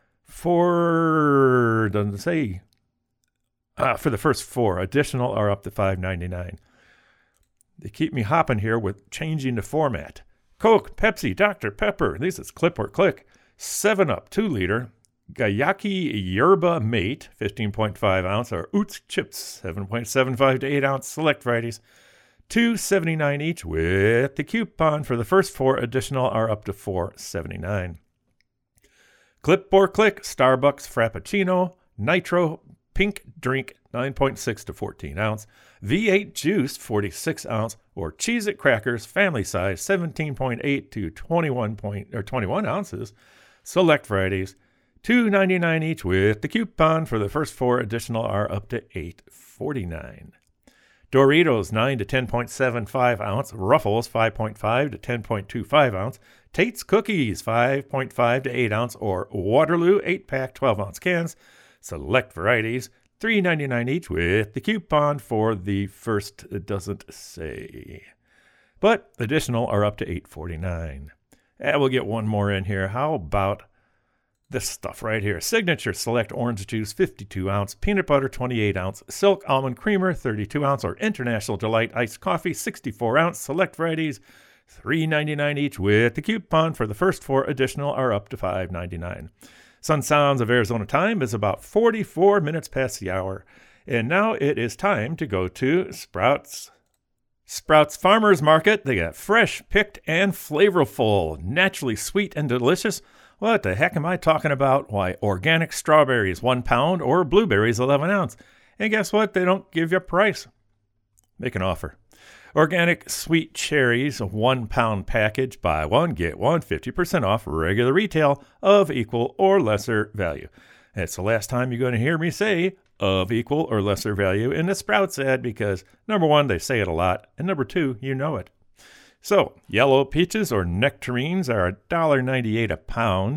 For doesn't say. For the first 4, additional are up to $5.99. They keep me hopping here with changing the format. Coke, Pepsi, Dr. Pepper. This is Clip or Click. 7-Up 2-liter. Gayaki Yerba Mate 15.5 ounce, or Oots Chips 7.75 to 8 ounce. Select varieties $2.79 each with the coupon. For the first 4 additional are up to $4.79. Clip or Click. Starbucks Frappuccino Nitro Pink Drink 9.6 to 14 ounce. V8 Juice 46 ounce, or Cheez-It Crackers family size 17.8 to 21 ounces. Select varieties $2.99 each with the coupon. For the first 4 additional are up to $8.49. Doritos 9 to 10.75 ounce. Ruffles 5.5 to 10.25 ounce. Tate's Cookies 5.5 to 8 ounce, or Waterloo 8-pack 12 ounce cans. Select varieties $3.99 each with the coupon. For the first, it doesn't say, but additional are up to $8.49. And we'll get one more in here. How about this stuff right here? Signature Select Orange Juice 52 ounce, Peanut Butter 28 ounce, Silk Almond Creamer 32 ounce, or International Delight Iced Coffee 64 ounce. Select varieties $3.99 each with the coupon. For the first 4 additional are up to $5.99. Sun Sounds of Arizona time is about 44 minutes past the hour. And now it is time to go to Sprouts. Sprouts Farmers Market. They got fresh, picked, and flavorful, naturally sweet and delicious. What the heck am I talking about? Why, organic strawberries 1 pound, or blueberries 11 ounce. And guess what? They don't give you a price. Make an offer. Organic sweet cherries, 1 pound package, buy one, get one, 50% off regular retail of equal or lesser value. That's the last time you're going to hear me say of equal or lesser value in the Sprouts ad, because number 1, they say it a lot, and number 2, you know it. So, yellow peaches or nectarines are $1.98 a pound.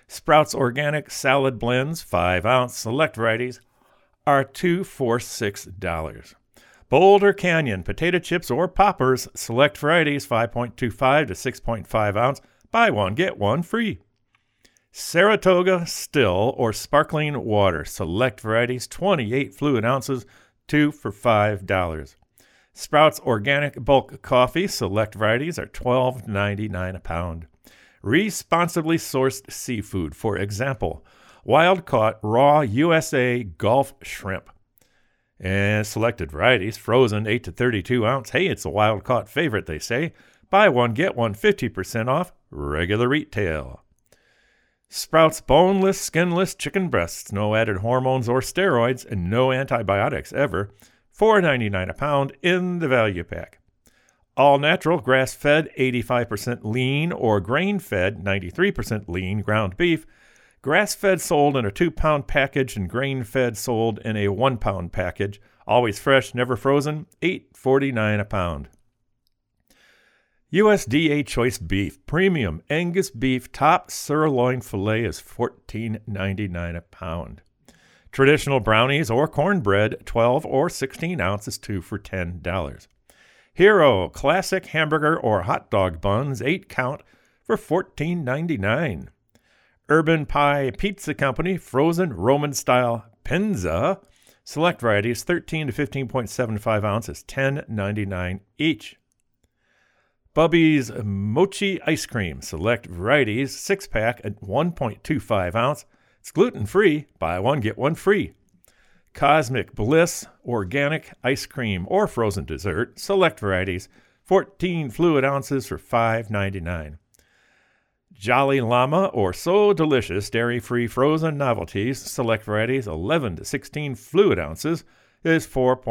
Sprouts Organic Salad Blends, 5-ounce select varieties, are $2 for $6. Boulder Canyon Potato Chips or Poppers, select varieties, 5.25 to 6.5 ounce, buy one, get one free. Saratoga Still or Sparkling Water, select varieties, 28 fluid ounces, 2 for $5. Sprouts Organic Bulk Coffee, select varieties, are $12.99 a pound. Responsibly sourced seafood, for example, wild-caught raw USA Gulf shrimp. And selected varieties, frozen 8 to 32 ounce. Hey, it's a wild-caught favorite, they say. Buy one, get one, 50% off, regular retail. Sprouts boneless, skinless chicken breasts, no added hormones or steroids, and no antibiotics ever, $4.99 a pound in the value pack. All natural, grass-fed, 85% lean or grain-fed, 93% lean ground beef. Grass-fed sold in a 2-pound package and grain-fed sold in a 1-pound package. Always fresh, never frozen, $8.49 a pound. USDA Choice Beef Premium Angus Beef Top Sirloin Filet is $14.99 a pound. Traditional brownies or cornbread, 12 or 16 ounces, 2 for $10. Hero Classic Hamburger or Hot Dog Buns, 8 count, for $14.99. Urban Pie Pizza Company Frozen Roman-Style Pizza, select varieties, 13 to 15.75 ounces, $10.99 each. Bubby's Mochi Ice Cream, select varieties, 6-pack at 1.25 ounce. It's gluten-free, buy one, get one free. Cosmic Bliss Organic Ice Cream or Frozen Dessert, select varieties, 14 fluid ounces for $5.99. Jolly Llama or So Delicious Dairy-Free Frozen Novelties, select varieties, 11 to 16 fluid ounces, is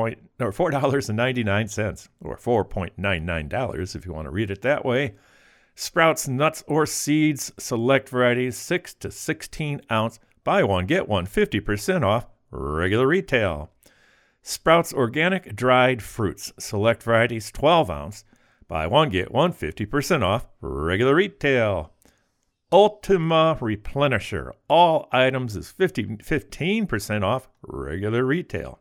$4.99, or $4.99 if you want to read it that way. Sprouts Nuts or Seeds, select varieties, 6 to 16 ounce, buy one, get one, 50% off, regular retail. Sprouts Organic Dried Fruits, select varieties, 12 ounce, buy one, get one, 50% off, regular retail. Ultima Replenisher, all items is 15% off, regular retail.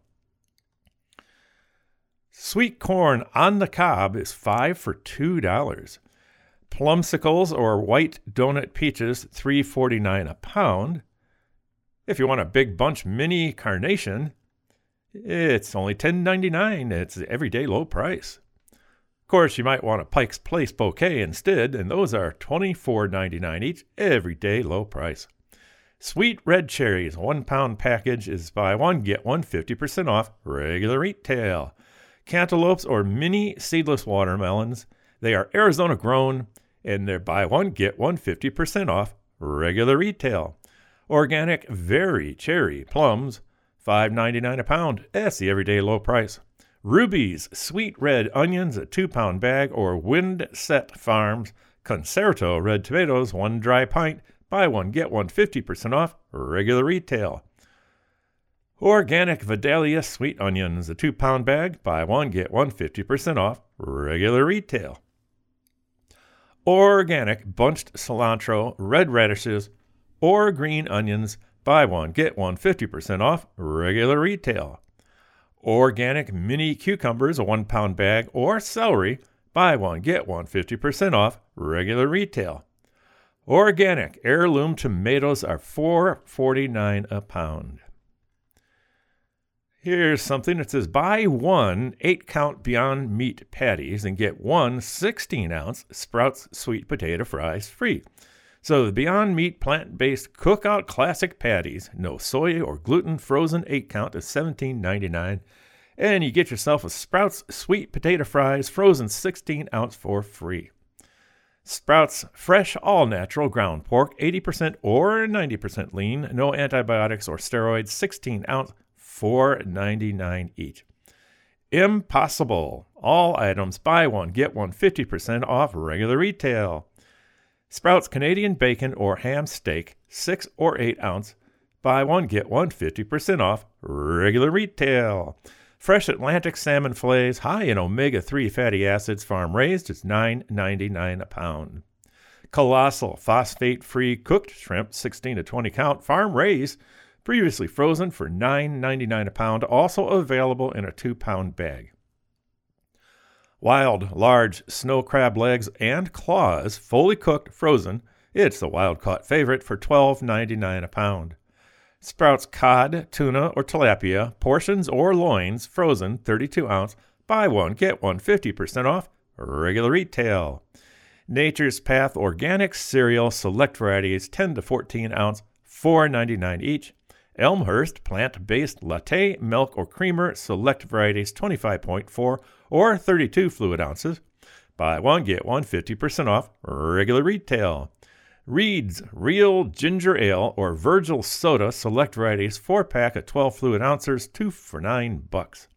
Sweet corn on the cob is 5 for $2. Plumsicles or white donut peaches, $3.49 a pound. If you want a big bunch mini carnation, it's only $10.99. It's the everyday low price. Of course, you might want a Pike's Place bouquet instead, and those are $24.99 each, everyday low price. Sweet red cherries, 1-pound package is buy one, get one, 50% off, regular retail. Cantaloupes or mini seedless watermelons, they are Arizona grown, and they're buy one, get one, 50% off, regular retail. Organic Very Cherry Plums, $5.99 a pound. That's the everyday low price. Ruby's Sweet Red Onions, a 2-pound bag, or Windset Farms Concerto Red Tomatoes, 1 dry pint. Buy one, get one, 50% off, regular retail. Organic Vidalia Sweet Onions, a 2-pound bag. Buy one, get one, 50% off, regular retail. Organic Bunched Cilantro, Red Radishes, or Green Onions, buy one, get one, 50% off, regular retail. Organic Mini Cucumbers, a 1-pound bag, or celery, buy one, get one, 50% off, regular retail. Organic Heirloom Tomatoes are $4.49 a pound. Here's something that says buy one 8-count Beyond Meat patties and get one 16-ounce Sprouts sweet potato fries free. So the Beyond Meat plant-based cookout classic patties, no soy or gluten, frozen 8-count is $17.99. And you get yourself a Sprouts sweet potato fries frozen 16-ounce for free. Sprouts fresh all-natural ground pork, 80% or 90% lean, no antibiotics or steroids, 16-ounce, $4.99 each. Impossible. All items, buy one, get one, 50% off regular retail. Sprouts Canadian bacon or ham steak, 6 or 8 ounce, buy one, get one, 50% off regular retail. Fresh Atlantic salmon fillets, high in omega-3 fatty acids, farm raised, is $9.99 a pound. Colossal phosphate-free cooked shrimp, 16 to 20 count, farm-raised, previously frozen for $9.99 a pound, also available in a 2-pound bag. Wild, large snow crab legs and claws, fully cooked, frozen. It's the wild-caught favorite for $12.99 a pound. Sprouts cod, tuna, or tilapia, portions or loins, frozen, 32-ounce, buy one, get one, 50% off, regular retail. Nature's Path Organic Cereal, select varieties, 10 to 14-ounce, $4.99 each. Elmhurst plant-based latte, milk, or creamer, select varieties, 25.4 or 32 fluid ounces. Buy one, get one, 50% off, regular retail. Reed's Real Ginger Ale or Virgil Soda, select varieties, 4-pack at 12 fluid ounces, 2 for $9.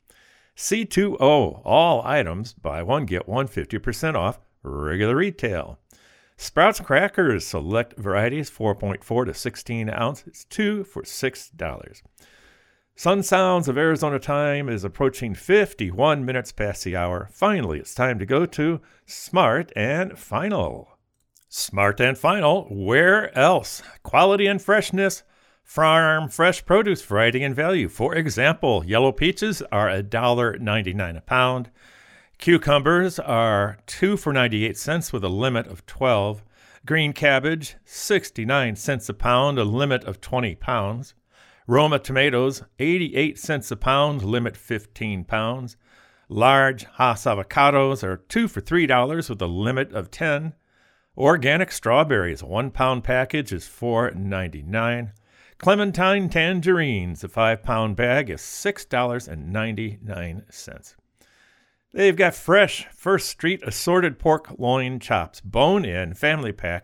C2O, all items, buy one, get one, 50% off, regular retail. Sprouts Crackers, select varieties, 4.4 to 16 ounces, 2 for $6. Sun Sounds of Arizona time is approaching 51 minutes past the hour. Finally, it's time to go to Smart and Final. Smart and Final, where else? Quality and freshness, farm fresh produce variety and value. For example, yellow peaches are $1.99 a pound. Cucumbers are 2 for 98 cents with a limit of 12. Green cabbage, 69 cents a pound, a limit of 20 pounds. Roma tomatoes, 88 cents a pound, limit 15 pounds. Large Hass avocados are 2 for $3 with a limit of 10. Organic strawberries, a 1-pound package is $4.99. Clementine tangerines, a 5-pound bag is $6.99. They've got fresh First Street assorted pork loin chops, bone-in, family pack,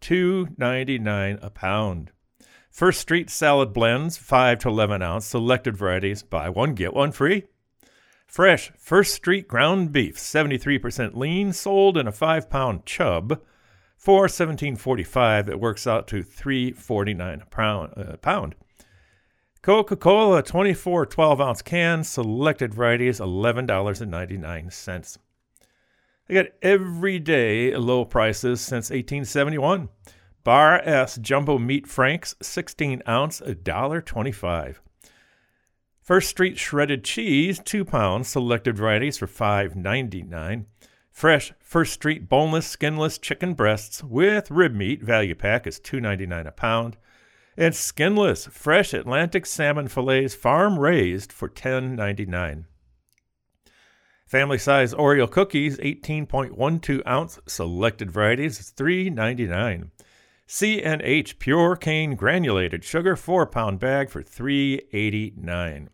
$2.99 a pound. First Street salad blends, 5 to 11 ounce, selected varieties, buy one, get one free. Fresh First Street ground beef, 73% lean, sold in a 5-pound chub, for $17.45. It works out to $3.49 a pound. Coca-Cola, 24 12-ounce cans, selected varieties, $11.99. They got everyday low prices since 1871. Bar S Jumbo Meat Franks, 16-ounce, $1.25. First Street shredded cheese, 2 pounds, selected varieties for $5.99. Fresh First Street boneless, skinless chicken breasts with rib meat, value pack is $2.99 a pound. And skinless, fresh Atlantic salmon fillets, farm-raised for $10.99. Family-size Oreo cookies, 18.12-ounce, selected varieties, is $3.99. C&H Pure Cane Granulated Sugar, 4-pound bag for $3.89.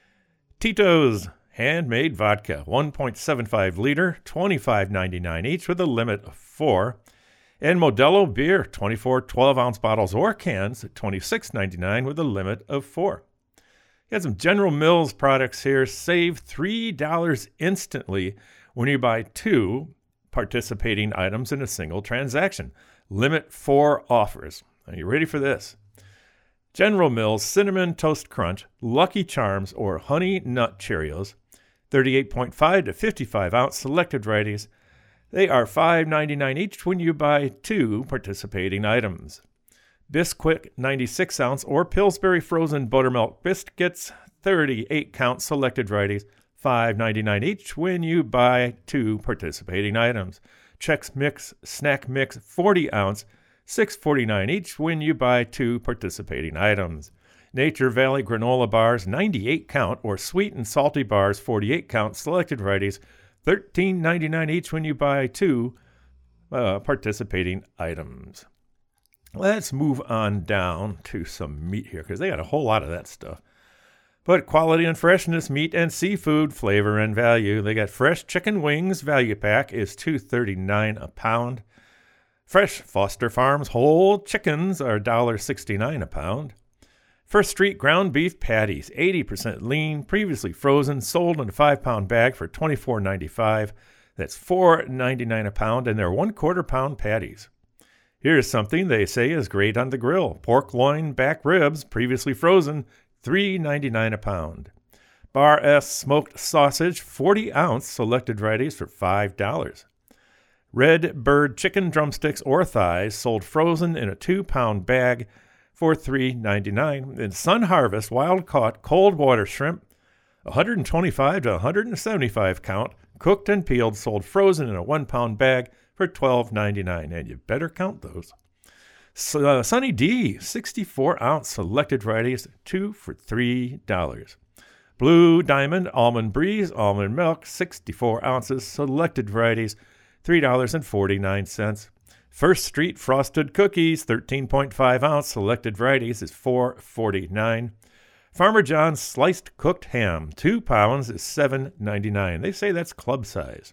Tito's Handmade Vodka, 1.75 liter, $25.99 each with a limit of 4. And Modelo Beer, 24 12-ounce bottles or cans at $26.99 with a limit of 4. You got some General Mills products here. Save $3 instantly when you buy 2 participating items in a single transaction. Limit 4 offers. Are you ready for this? General Mills Cinnamon Toast Crunch, Lucky Charms, or Honey Nut Cheerios, 38.5 to 55-ounce selected varieties. They are $5.99 each when you buy 2 participating items. Bisquick 96-ounce or Pillsbury frozen buttermilk biscuits, 38-count selected varieties, $5.99 each when you buy 2 participating items. Chex Mix Snack Mix 40-ounce, $6.49 each when you buy 2 participating items. Nature Valley granola bars, 98-count, or sweet and salty bars, 48-count, selected varieties, $13.99 each when you buy 2 participating items. Let's move on down to some meat here, because they got a whole lot of that stuff. But quality and freshness, meat and seafood, flavor and value. They got fresh chicken wings, value pack is $2.39 a pound. Fresh Foster Farms whole chickens are $1.69 a pound. First Street ground beef patties, 80% lean, previously frozen, sold in a 5-pound bag for $24.95. That's $4.99 a pound, and they're 1/4 pound patties. Here's something they say is great on the grill. Pork loin back ribs, previously frozen, $3.99 a pound. Bar S smoked sausage, 40-ounce, selected varieties for $5. Red Bird chicken drumsticks or thighs sold frozen in a 2-pound bag for $3.99. And Sun Harvest wild-caught cold water shrimp, 125 to 175 count, cooked and peeled, sold frozen in a 1-pound bag for $12.99. And you better count those. Sunny D, 64-ounce selected varieties, 2 for $3. Blue Diamond Almond Breeze almond milk, 64 ounces, selected varieties, $3.49. First Street Frosted Cookies, 13.5 ounce, selected varieties is $4.49. Farmer John's Sliced Cooked Ham, 2 pounds is $7.99. They say that's club size.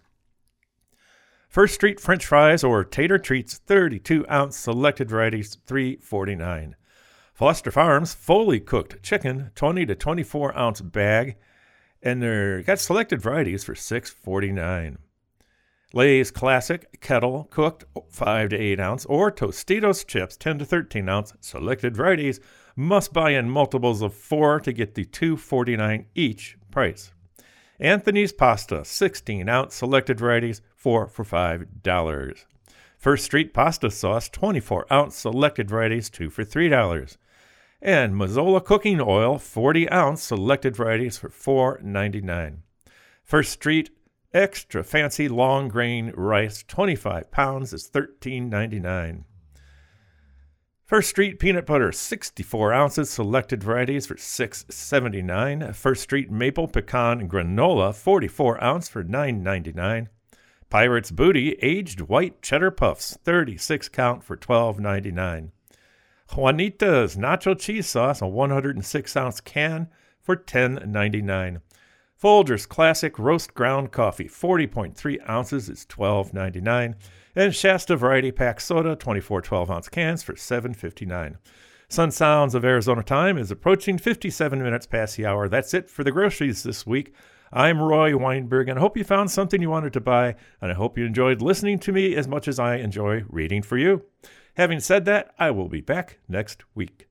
First Street French Fries or Tater Treats, 32-ounce, selected varieties, $3.49. Foster Farms fully cooked chicken, 20 to 24-ounce bag, and they've got selected varieties for $6.49. Lay's Classic Kettle Cooked 5 to 8 ounce or Tostitos Chips 10 to 13 ounce, selected varieties, must buy in multiples of 4 to get the $2.49 each price. Anthony's Pasta 16-ounce, selected varieties, 4 for $5. First Street Pasta Sauce 24-ounce, selected varieties, 2 for $3. And Mazola Cooking Oil 40-ounce, selected varieties for $4.99. First Street Extra Fancy Long Grain Rice 25 pounds is $13.99. First Street Peanut Butter 64 ounces, selected varieties for $6.79. First Street Maple Pecan Granola 44 ounce for $9.99. Pirate's Booty Aged White Cheddar Puffs 36 count for $12.99. Juanita's Nacho Cheese Sauce, a 106 ounce can for $10.99. Folgers Classic Roast Ground Coffee 40.3 ounces is $12.99. And Shasta Variety Pack Soda 24 12-ounce cans for $7.59. Sun Sounds of Arizona time is approaching 57 minutes past the hour. That's it for the groceries this week. I'm Roy Weinberg, and I hope you found something you wanted to buy, and I hope you enjoyed listening to me as much as I enjoy reading for you. Having said that, I will be back next week.